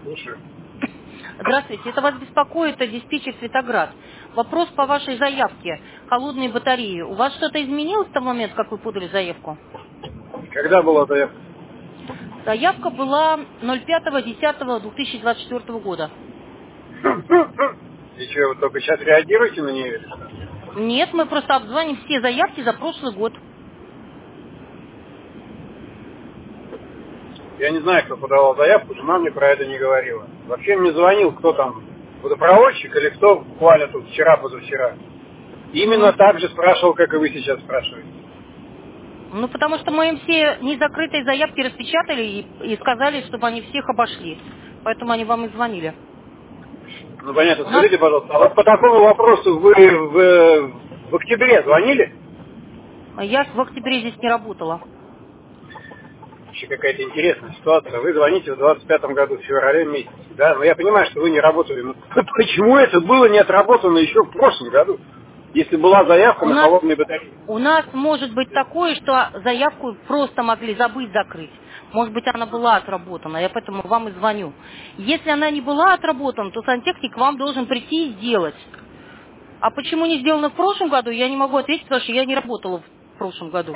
Слушаю. Здравствуйте, это вас беспокоит диспетчер Светоград. Вопрос по вашей заявке. Холодные батареи. У вас что-то изменилось с того момента, как вы подали заявку? Когда была заявка? Заявка была 05.10.2024 года. И что, вы только сейчас реагируете на нее? Нет, мы просто обзвоним все заявки за прошлый год. Я не знаю, кто подавал заявку, жена мне про это не говорила. Вообще мне звонил, кто там, водопроводчик или кто буквально тут вчера-позавчера. Именно Мгм. так же спрашивал, как и вы сейчас спрашиваете. Ну, потому что мы им все незакрытые заявки распечатали и сказали, чтобы они всех обошли. Поэтому они вам и звонили. Ну понятно, У нас, скажите, пожалуйста, а вот по такому вопросу вы в октябре звонили? я в октябре здесь не работала. Вообще какая-то интересная ситуация. Вы звоните в 25-м году, в феврале месяце, да? Но я понимаю, что вы не работали. Но почему это было не отработано еще в прошлом году, если была заявка У на нас, холодные батареи? у нас может быть такое, что заявку просто могли забыть закрыть. Может быть, она была отработана, я поэтому вам и звоню. Если она не была отработана, то сантехник к вам должен прийти и сделать. А почему не сделано в прошлом году, я не могу ответить, потому что я не работала в прошлом году.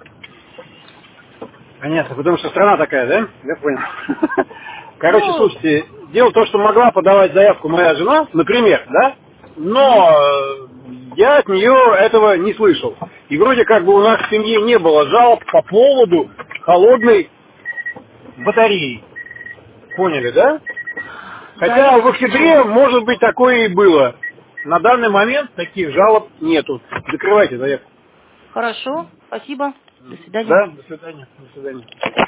Понятно, потому что страна такая, да? Я понял. Короче, Ну, слушайте, дело в том, что могла подавать заявку моя жена, например, да? мгм. Но я от нее этого не слышал. И вроде как бы у нас в семье не было жалоб по поводу холодной батареи. Поняли, да? Хотя в Зависит от чего. октябре, может быть, такое и было. На данный момент таких жалоб нету. Закрывайте заявку. Хорошо, спасибо, до свидания. Да, до свидания. До свидания.